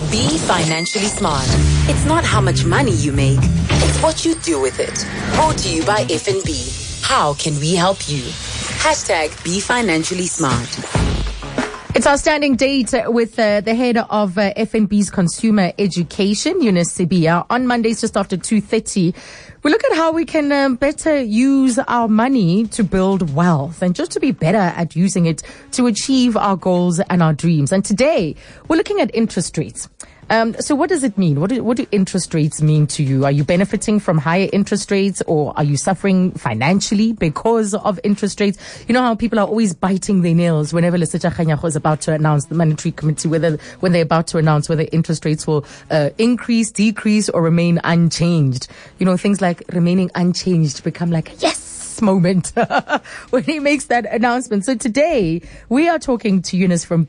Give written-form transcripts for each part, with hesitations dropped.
Be financially smart. It's not how much money you make, it's what you do with it. Brought to you by FNB. How can we help you? Hashtag Be Financially Smart. It's our standing date with the head of FNB's Consumer Education, Eunice Sibiya, on Mondays just after 2:30. We look at how we can better use our money to build wealth and just to be better at using it to achieve our goals and our dreams. And today, we're looking at interest rates. So what does it mean? What do interest rates mean to you? Are you benefiting from higher interest rates, or are you suffering financially because of interest rates? You know how people are always biting their nails whenever Lesotho Kganyago is about to announce, the Monetary Committee, when they're about to announce whether interest rates will increase, decrease, or remain unchanged. You know, things like remaining unchanged become like, yes! moment when he makes that announcement. So today we are talking to Eunice from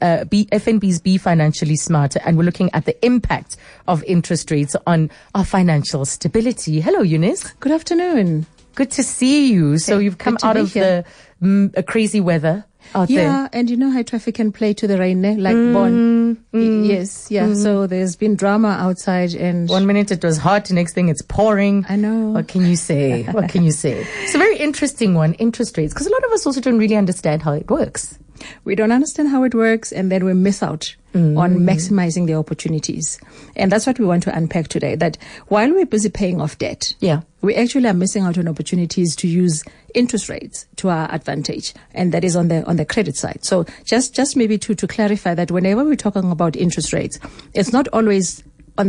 FNB's Be Financially Smart, and we're looking at the impact of interest rates on our financial stability. Hello, Eunice. Good afternoon. Good to see you. So you've come out of the crazy weather out there. Yeah, and you know how traffic can play to the rain, like Bonn. Yes, yeah. So there's been drama outside, and 1 minute it was hot, next thing it's pouring. I know. What can you say? What can you say? It's a very interesting one, interest rates, because a lot of us also don't really understand how it works. We don't understand how it works, and then we miss out on maximizing the opportunities. And that's what we want to unpack today, that while we're busy paying off debt, we actually are missing out on opportunities to use interest rates to our advantage, and that is on the credit side. So just maybe to clarify that whenever we're talking about interest rates, it's not always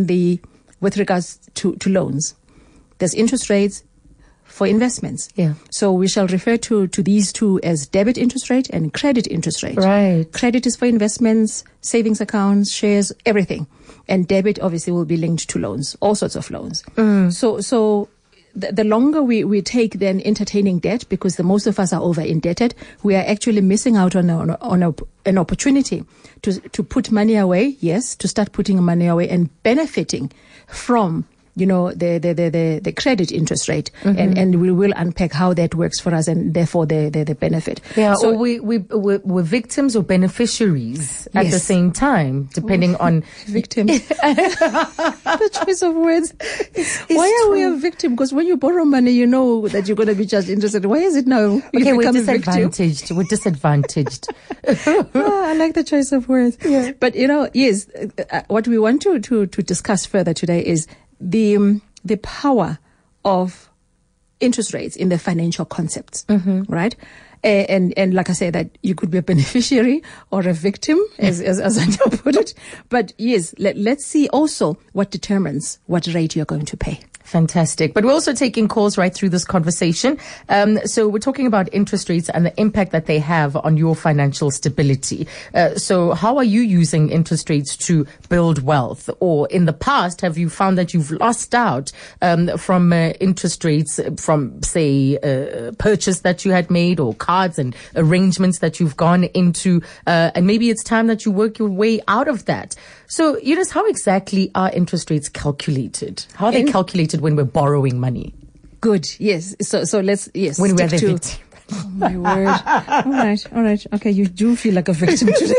with regards to loans. There's interest rates for investments. Yeah. So we shall refer to these two as debit interest rate and credit interest rate. Right. Credit is for investments, savings accounts, shares, everything. And debit obviously will be linked to loans, all sorts of loans. So the longer we take then entertaining debt, because the most of us are over indebted, we are actually missing out on an opportunity to put money away. Yes, to start putting money away and benefiting from the credit interest rate, and we will unpack how that works for us, and therefore the benefit. Yeah, so we're victims or beneficiaries at the same time, depending on victims. The choice of words. Why are we a victim? Because when you borrow money, you know that you're going to be charged interest. Why is it now? Okay, we're disadvantaged. We're disadvantaged. I like the choice of words. Yeah. But yes, what we want to discuss further today is the power of interest rates in the financial concepts, right? And like I say, that you could be a beneficiary or a victim, as I put it. But yes, let's see also what determines what rate you're going to pay. Fantastic. But we're also taking calls right through this conversation. So we're talking about interest rates and the impact that they have on your financial stability. So how are you using interest rates to build wealth? Or in the past, have you found that you've lost out from interest rates from, say, purchase that you had made, or cards and arrangements that you've gone into? And maybe it's time that you work your way out of that. So, Eunice, how exactly are interest rates calculated? How are they calculated when we're borrowing money? Good. Yes. So let's, when we're the victim. Oh my word. All right. Okay. You do feel like a victim today.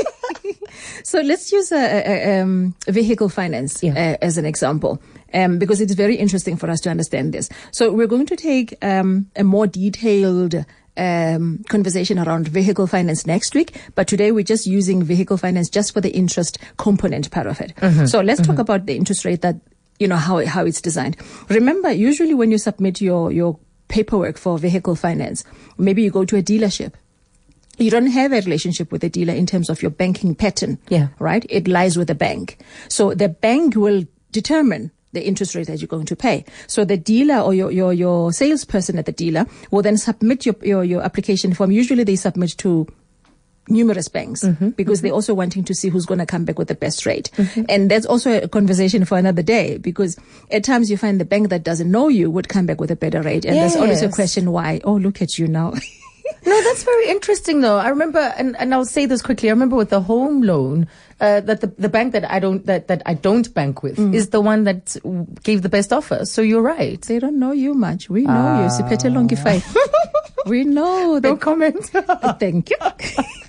So let's use vehicle finance as an example, because it's very interesting for us to understand this. So we're going to take a more detailed conversation around vehicle finance next week, but today we're just using vehicle finance just for the interest component part of it. So let's talk about the interest rate, that how it's designed. Remember, usually when you submit your paperwork for vehicle finance, maybe you go to a dealership. You don't have a relationship with the dealer in terms of your banking pattern, right? It lies with the bank. So the bank will determine the interest rate that you're going to pay. So the dealer or your salesperson at the dealer will then submit your application form. Usually they submit to numerous banks because they're also wanting to see who's going to come back with the best rate. And that's also a conversation for another day, because at times you find the bank that doesn't know you would come back with a better rate. And there's always a question why. Oh, look at you now. No, that's very interesting though. I remember, and I'll say this quickly, I remember with the home loan, that the bank that I don't bank with is the one that gave the best offer. So you're right. They don't know you much. We know you. Siphethe Longify. We know that. No comment. Thank you.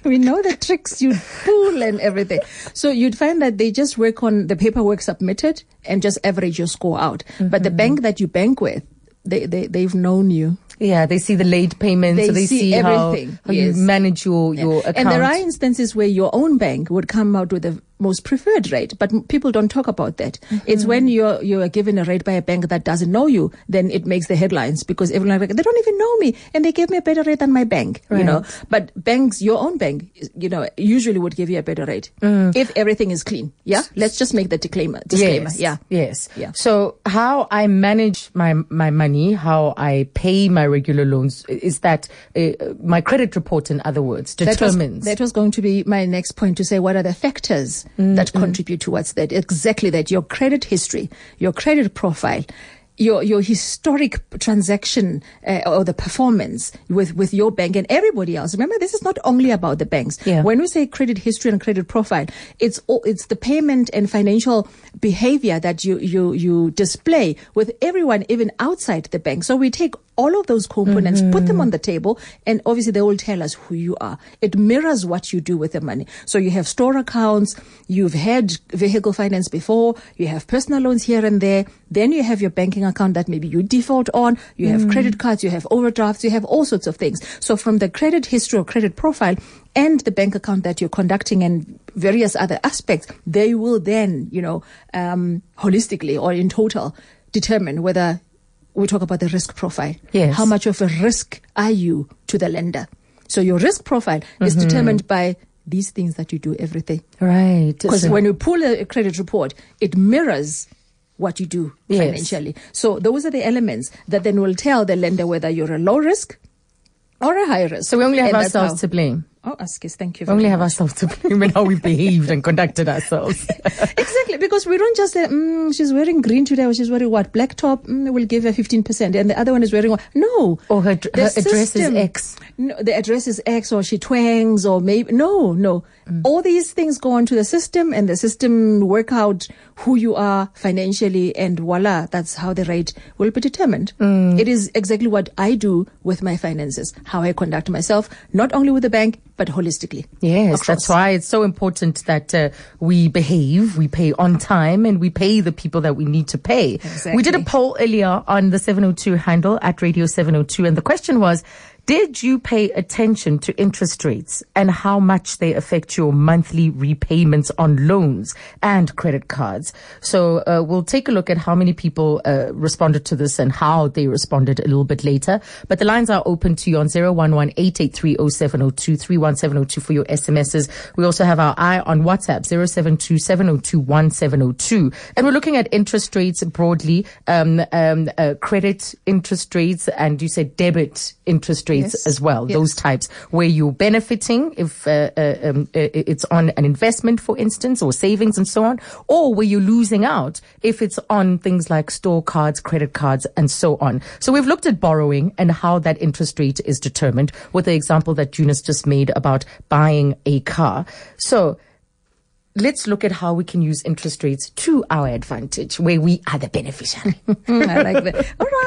We know the tricks you pull and everything. So you'd find that they just work on the paperwork submitted and just average your score out. But the bank that you bank with, they've known you. Yeah, they see the late payments, so they see everything. how you manage your account. And there are instances where your own bank would come out with the most preferred rate, but people don't talk about that. It's when you're given a rate by a bank that doesn't know you, then it makes the headlines, because everyone like, they don't even know me and they gave me a better rate than my bank, you know. But banks, your own bank, you know, usually would give you a better rate if everything is clean. Yeah, let's just make the disclaimer. Yes. So how I manage my money, how I pay my regular loans, is that my credit report, in other words, determines. That was going to be my next point, to say what are the factors that contribute towards that. Exactly that. Your credit history, your credit profile, your historic transaction or the performance with your bank and everybody else. Remember, this is not only about the banks. Yeah. When we say credit history and credit profile, it's the payment and financial behavior that you display with everyone, even outside the bank. So we take all of those components, put them on the table, and obviously they will tell us who you are. It mirrors what you do with the money. So you have store accounts, you've had vehicle finance before, you have personal loans here and there, then you have your banking account that maybe you default on, you have credit cards, you have overdrafts, you have all sorts of things. So from the credit history or credit profile and the bank account that you're conducting and various other aspects, they will then, holistically or in total determine whether we talk about the risk profile. Yes. How much of a risk are you to the lender? So your risk profile is determined by these things that you do every day. Right. Because when you pull a credit report, it mirrors what you do financially. So those are the elements that then will tell the lender whether you're a low risk or a high risk. So we only have ourselves to blame. Oh, Askis, thank you very much. We only have ourselves to blame and how we behaved and conducted ourselves. Exactly, because we don't just say, she's wearing green today, or she's wearing what? Black top, we'll give her 15%. And the other one is wearing what? No. Or her address is X. No, the address is X, or she twangs, or maybe, no. All these things go onto the system, and the system work out who you are financially, and voila, that's how the rate will be determined. It is exactly what I do with my finances, how I conduct myself, not only with the bank, but holistically. Yes, across. That's why it's so important that we behave, we pay on time, and we pay the people that we need to pay. Exactly. We did a poll earlier on the 702 handle at Radio 702, and the question was, did you pay attention to interest rates and how much they affect your monthly repayments on loans and credit cards? So we'll take a look at how many people responded to this and how they responded a little bit later. But the lines are open to you on 011-883-0702, 31702 for your SMSs. We also have our eye on WhatsApp, 072-702-1702. And we're looking at interest rates broadly, credit interest rates, and you said debit interest rates as well, those types where you're benefiting if it's on an investment, for instance, or savings and so on, or where you're losing out if it's on things like store cards, credit cards, and so on. So we've looked at borrowing and how that interest rate is determined with the example that Eunice just made about buying a car. So let's look at how we can use interest rates to our advantage, where we are the beneficiary. I like that. All right.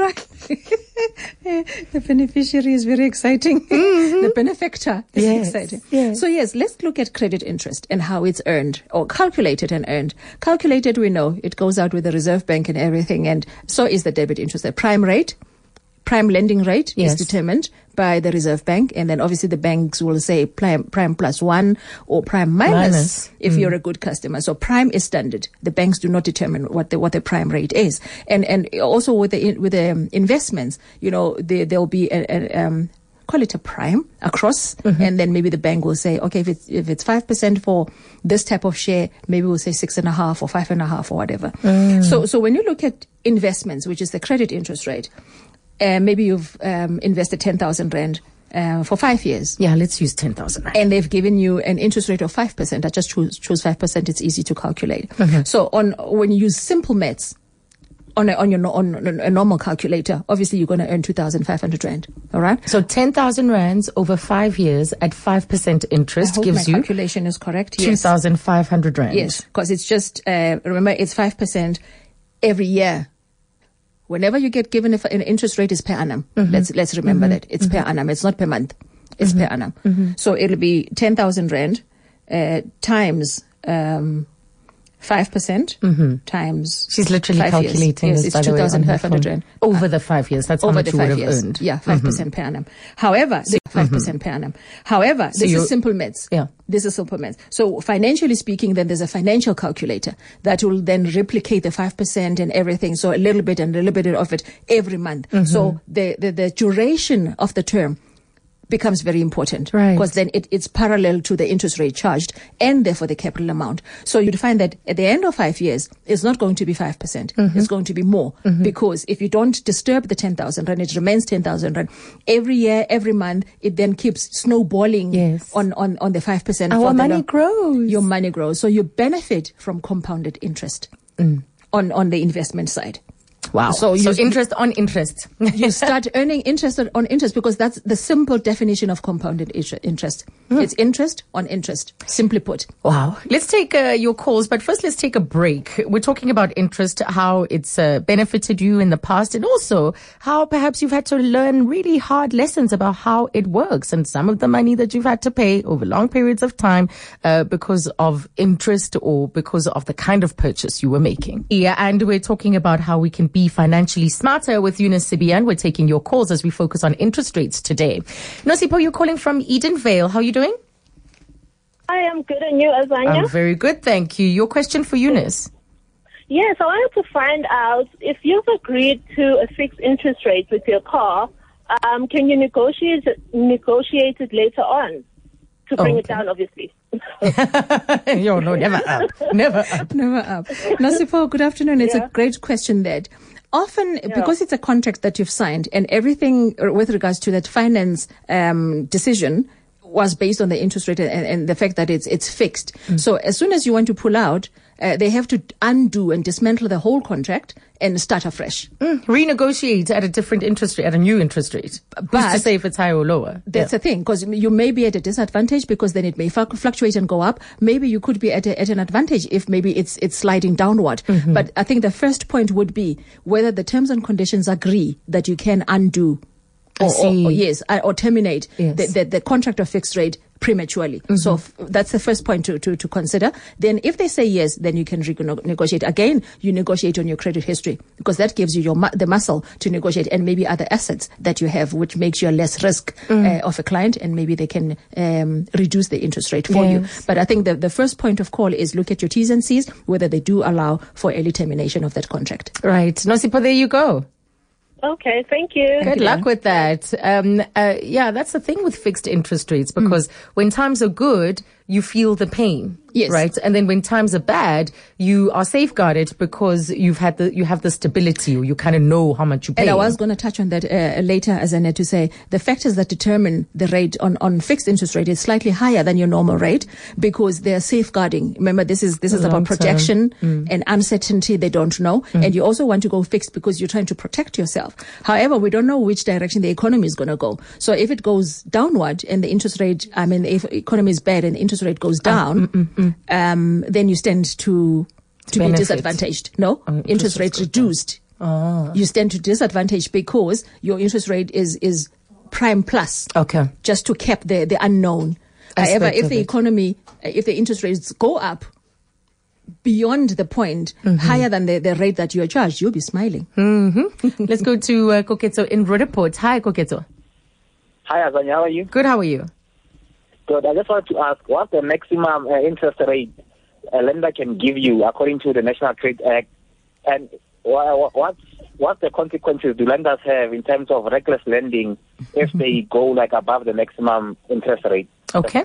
The beneficiary is very exciting. The benefactor is exciting. Yes. So yes, let's look at credit interest and how it's earned, or calculated and earned. Calculated, we know it goes out with the Reserve Bank and everything, and so is the debit interest. The prime lending rate is determined by the Reserve Bank, and then obviously the banks will say prime plus 1 or prime minus if you're a good customer. So prime is standard. The banks do not determine what the prime rate is, and also with the investments, there'll be call it a prime across, and then maybe the bank will say, okay, if it's 5% for this type of share, maybe we'll say 6.5 or 5.5 or whatever. So when you look at investments, which is the credit interest rate, maybe you've invested 10,000 Rand for 5 years. Yeah, let's use 10,000 Rand. And they've given you an interest rate of 5%. I just choose 5%. It's easy to calculate. So when you use simple maths, on a normal calculator, obviously you're going to earn 2,500 Rand. All right. So 10,000 Rands over 5 years at 5% interest gives you. Calculation is correct. 2,500 Rand. Yes, because it's just remember it's 5% every year. Whenever you get given an interest rate is per annum. Let's remember that it's per annum. It's not per month. is per annum. So it'll be 10,000 rand times 5% times. She's literally 5 years. calculating Yes, this, it's by the way, on her 2,500 rand. over the 5 years. That's how Over much the you would 5 have years. earned. Yeah, 5% per annum. However, 5% per annum. However, this is simple maths. Yeah. This is simple maths. So financially speaking, then there's a financial calculator that will then replicate the 5% and everything. So a little bit and a little bit of it every month. So the duration of the term becomes very important, right? Because then it's parallel to the interest rate charged and therefore the capital amount. So you'd find that at the end of 5 years, it's not going to be 5%. It's going to be more because if you don't disturb the 10,000 rand, it remains 10,000 rand. Every year, every month, it then keeps snowballing on the 5%. Our money grows. Your money grows. So you benefit from compounded interest on the investment side. Wow. So interest on interest. You start earning interest on interest because that's the simple definition of compounded interest. It's interest on interest, simply put. Wow. Let's take your calls, but first let's take a break. We're talking about interest, how it's benefited you in the past, and also how perhaps you've had to learn really hard lessons about how it works and some of the money that you've had to pay over long periods of time because of interest or because of the kind of purchase you were making. Yeah, and we're talking about how we can be financially smarter with Eunice Sibiya. We're taking your calls as we focus on interest rates today. Nosipo, you're calling from Edenvale. How are you doing? I am good, and you, Azania? I'm very good, thank you. Your question for Eunice? Yes, I wanted to find out if you've agreed to a fixed interest rate with your car, can you negotiate it later on to bring it down, obviously? Yo, no, never up. Never up. Never up. Nosipo, good afternoon. It's a great question that often, because it's a contract that you've signed and everything with regards to that finance decision was based on the interest rate and the fact that it's fixed. So as soon as you want to pull out, they have to undo and dismantle the whole contract and start afresh. Renegotiate at a different interest rate, at a new interest rate. But who's to say if it's higher or lower? That's the thing, because you may be at a disadvantage because then it may fluctuate and go up. Maybe you could be at an advantage if maybe it's sliding downward. But I think the first point would be whether the terms and conditions agree that you can undo or terminate the contract of fixed rate prematurely. So that's the first point to consider. Then if they say yes, then you can negotiate. Again, you negotiate on your credit history because that gives you the muscle to negotiate, and maybe other assets that you have, which makes you a less risk of a client, and maybe they can reduce the interest rate for you. But I think the first point of call is look at your T's and C's, whether they do allow for early termination of that contract. Right. Nosipo, there you go. Okay, thank you. Good luck with that. That's the thing with fixed interest rates, because when times are good, you feel the pain. Yes. Right. And then when times are bad, you are safeguarded because you have the stability, or you kind of know how much you pay. And I was going to touch on that later, as I need to say, the factors that determine the rate on fixed interest rate is slightly higher than your normal rate because they're safeguarding. Remember, this is about protection and uncertainty. They don't know. And you also want to go fixed because you're trying to protect yourself. However, we don't know which direction the economy is going to go. So if it goes downward and the interest rate, if economy is bad and the interest rate goes down, then you stand to be disadvantaged. No, interest rate reduced. You stand to disadvantage because your interest rate is prime plus. Okay. Just to cap the unknown. However, if the economy, if the interest rates go up beyond the point, higher than the rate that you are charged, you'll be smiling. Let's go to Koketso in Roodepoort. Hi, Koketso. Hi, Azanya. How are you? Good. How are you? Good. I just wanted to ask, what's the maximum interest rate a lender can give you according to the National Trade Act? And what's the consequences do lenders have in terms of reckless lending if they go above the maximum interest rate? Okay.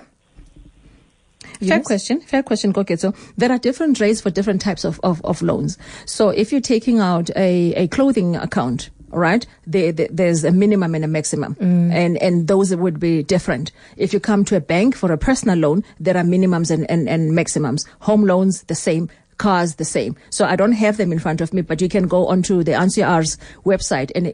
Fair question, Koketso. There are different rates for different types of loans. So if you're taking out a clothing account, right, there's a minimum and a maximum, and those would be different. If you come to a bank for a personal loan, there are minimums and maximums. Home loans, the same. Cars, the same. So I don't have them in front of me, but you can go onto the NCR's website and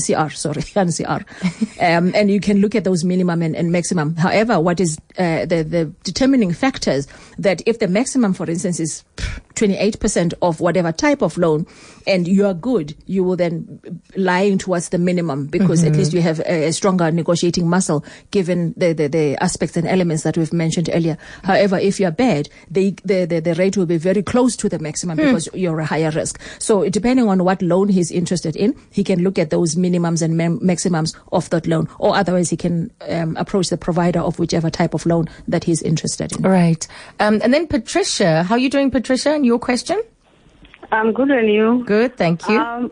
NCR, and you can look at those minimum and maximum. However, what is the determining factors that if the maximum, for instance, is 28% of whatever type of loan, and you are good, you will then lie towards the minimum, because at least you have a stronger negotiating muscle given the aspects and elements that we've mentioned earlier. However, if you're bad, the rate will be very close to the maximum because you're a higher risk. So depending on what loan he's interested in, he can look at those minimums and maximums of that loan, or otherwise he can approach the provider of whichever type of loan that he's interested in. Right. And then Patricia, how are you doing, Patricia, and your question? I'm good, and you? Good, thank you.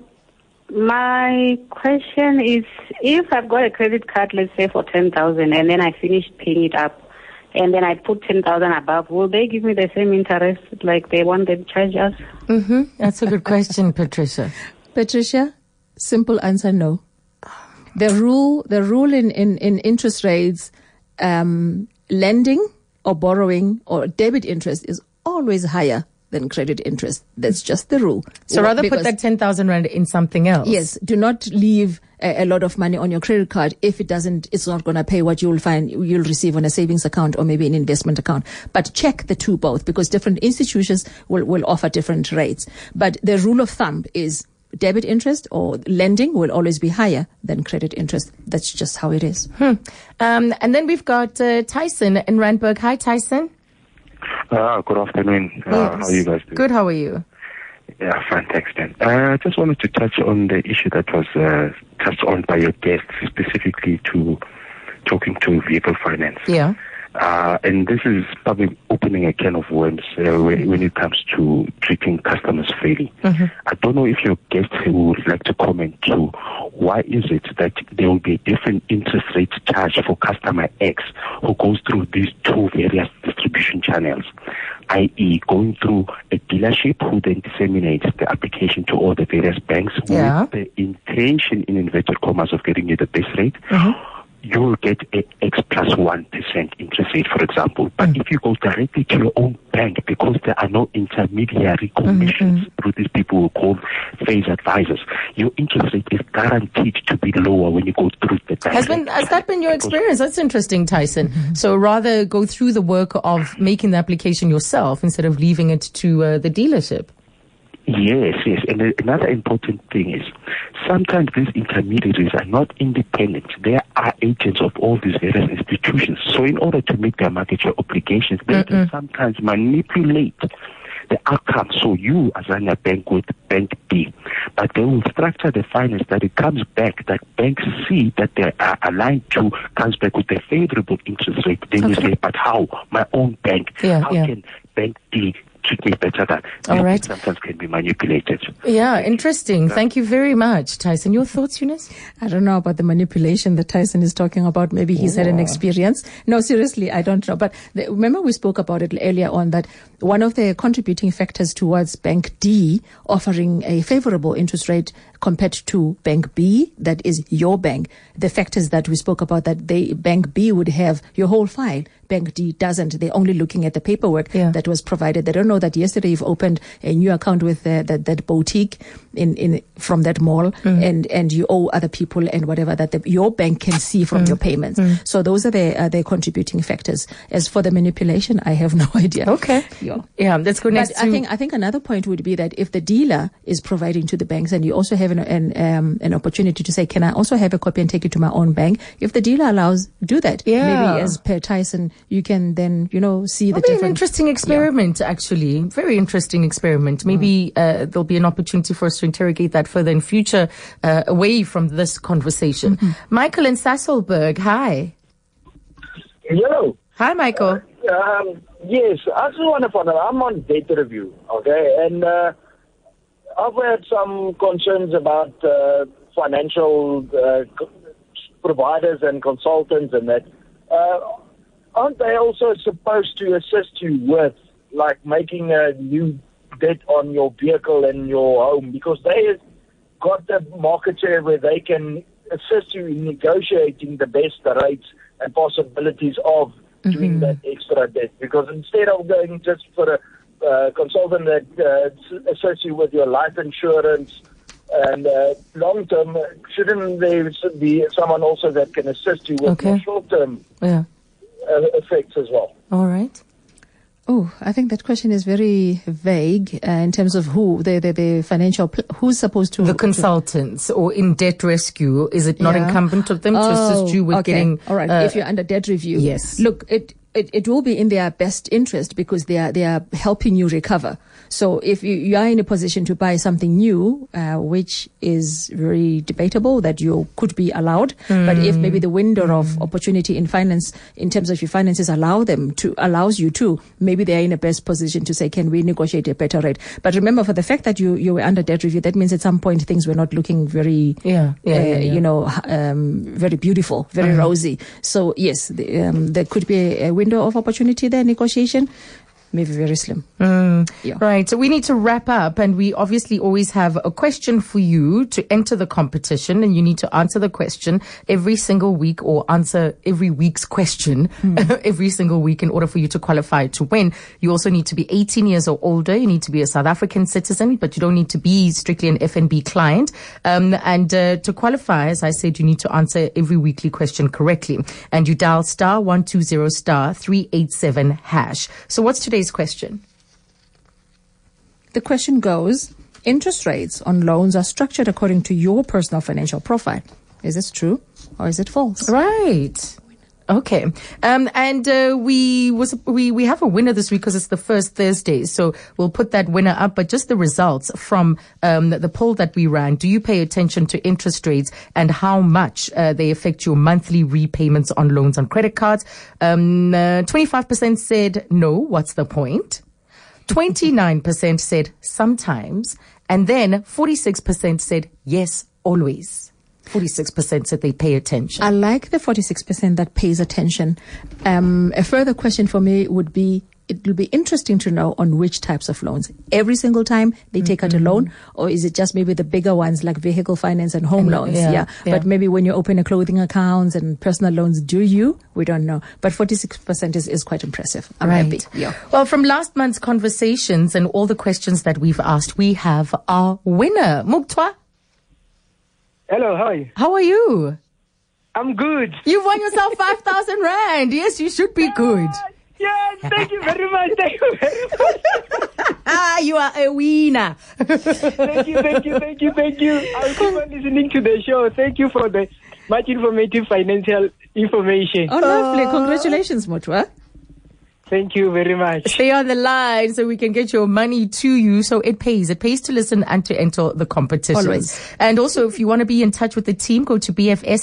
My question is, if I've got a credit card, let's say for 10,000, and then I finish paying it up, and then I put 10,000 above, will they give me the same interest like they want to charge us? That's a good question, Patricia. Patricia, simple answer, no. The rule in interest rates, lending or borrowing or debit interest is always higher than credit interest. That's just the rule. So rather put that 10,000 rand in something else. Yes. Do not leave a lot of money on your credit card if it's not going to pay what you'll receive on a savings account or maybe an investment account. But check the two both, because different institutions will offer different rates. But the rule of thumb is debit interest or lending will always be higher than credit interest. That's just how it is. And then we've got Tyson in Randburg. Hi, Tyson. Good afternoon. How are you guys doing? Good, how are you? Yeah, fine, thanks, Dan. I just wanted to touch on the issue that was touched on by your guests, specifically to talking to vehicle finance. Yeah. And this is probably opening a can of worms when it comes to treating customers fairly. I don't know if your guest would like to comment to why is it that there will be a different interest rate charge for customer X who goes through these two various distribution channels, i.e. going through a dealership who then disseminates the application to all the various banks with the intention, in inverted commas, of getting you the best rate. You will get a X plus 1% interest rate, for example. But if you go directly to your own bank, because there are no intermediary commissions through these people who call phase advisors, your interest rate is guaranteed to be lower when you go through the bank. Has that been your experience? That's interesting, Tyson. So rather go through the work of making the application yourself instead of leaving it to the dealership. Yes. And another important thing is sometimes these intermediaries are not independent. They are agents of all these various institutions. So in order to meet their market share obligations, they can sometimes manipulate the outcome. So you assign a bank with Bank B, but they will structure the finance that it comes back, that Bank C that they are aligned to comes back with a favorable interest rate. Then you say, but how? My own bank. How can Bank D treat me better than? All right. Sometimes can be manipulated. Yeah, interesting. Thank you very much, Tyson. Your thoughts, Eunice? I don't know about the manipulation that Tyson is talking about. Maybe he's had an experience. No, seriously, I don't know. But remember we spoke about it earlier on, that one of the contributing factors towards Bank D offering a favorable interest rate compared to Bank B, that is your bank, the factors that we spoke about, that Bank B would have your whole file. Bank D doesn't. They're only looking at the paperwork that was provided. They don't know that yesterday you've opened a new account with that boutique from that mall, and you owe other people and whatever that your bank can see from your payments. So those are the contributing factors. As for the manipulation, I have no idea. Okay. Yeah, let's go next. But I think another point would be that if the dealer is providing to the banks, and you also have an opportunity to say, can I also have a copy and take it to my own bank? If the dealer allows, do that. Maybe as per Tyson, you can then, see the different. An interesting experiment, actually. Very interesting experiment. Maybe there'll be an opportunity for us to interrogate that further in future, away from this conversation. Michael in Sasolburg, hi. Hello. Hi, Michael. Yes, I just want to find out. I'm on data review, okay, and I've had some concerns about financial providers and consultants and that. Aren't they also supposed to assist you with, like, making a new debt on your vehicle and your home? Because they got the market share where they can assist you in negotiating the best rates and possibilities of doing that extra debt. Because instead of going just for a consultant that assists you with your life insurance and long term, shouldn't there be someone also that can assist you with your short term effects as well? All right. Oh, I think that question is very vague in terms of who the financial who's supposed to the consultants or in debt rescue. Is it not incumbent of them to assist you with getting? All right. If you're under debt review, yes. Look, it will be in their best interest because they are helping you recover. So if you are in a position to buy something new, which is very debatable that you could be allowed, but if maybe the window of opportunity in finance, in terms of your finances, allows you to, maybe they are in a best position to say, can we negotiate a better rate? But remember, for the fact that you were under debt review, that means at some point things were not looking very, very beautiful, very rosy. So yes, there could be a window of opportunity there, negotiation. Maybe very slim. Right. So we need to wrap up, and we obviously always have a question for you to enter the competition, and you need to answer the question every single week or answer every week's question every single week in order for you to qualify to win. You also need to be 18 years or older. You need to be a South African citizen, but you don't need to be strictly an FNB client. And to qualify, as I said, you need to answer every weekly question correctly. And you dial *120*387#. So what's today's question? The question goes, interest rates on loans are structured according to your personal financial profile. Is this true or is it false? Right. Okay. And we have a winner this week because it's the first Thursday. So we'll put that winner up. But just the results from the poll that we ran. Do you pay attention to interest rates and how much they affect your monthly repayments on loans on credit cards? 25% said no. What's the point? 29% said sometimes. And then 46% said yes, always. 46% said they pay attention. I like the 46% that pays attention. A further question for me would be, it will be interesting to know on which types of loans. Every single time they take out a loan, or is it just maybe the bigger ones like vehicle finance and home loans? Yeah. But maybe when you open a clothing accounts and personal loans, do you? We don't know. But 46% is quite impressive. I'm happy. Yeah. Well, from last month's conversations and all the questions that we've asked, we have our winner, Muktwa. Hello, hi. How are you? I'm good. You've won yourself 5,000 rand. Yes, you should be good. Yes, thank you very much. Thank you very much. You are a winner. Thank you. I'll keep on listening to the show. Thank you for the much informative financial information. Oh, lovely. Congratulations, Mutwa. Thank you very much. Stay on the line so we can get your money to you. So it pays. It pays to listen and to enter the competition. Always. And also, if you want to be in touch with the team, go to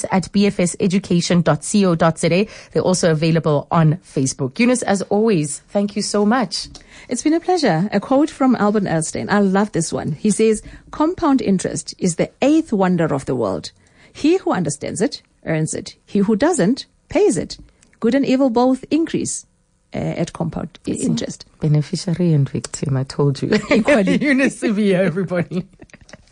bfs@bfseducation.co.za. They're also available on Facebook. Eunice, as always, thank you so much. It's been a pleasure. A quote from Albert Einstein. I love this one. He says, compound interest is the 8th wonder of the world. He who understands it, earns it. He who doesn't, pays it. Good and evil both increase at compound interest. Beneficiary and victim, I told you. Eunice Sibiya, everybody.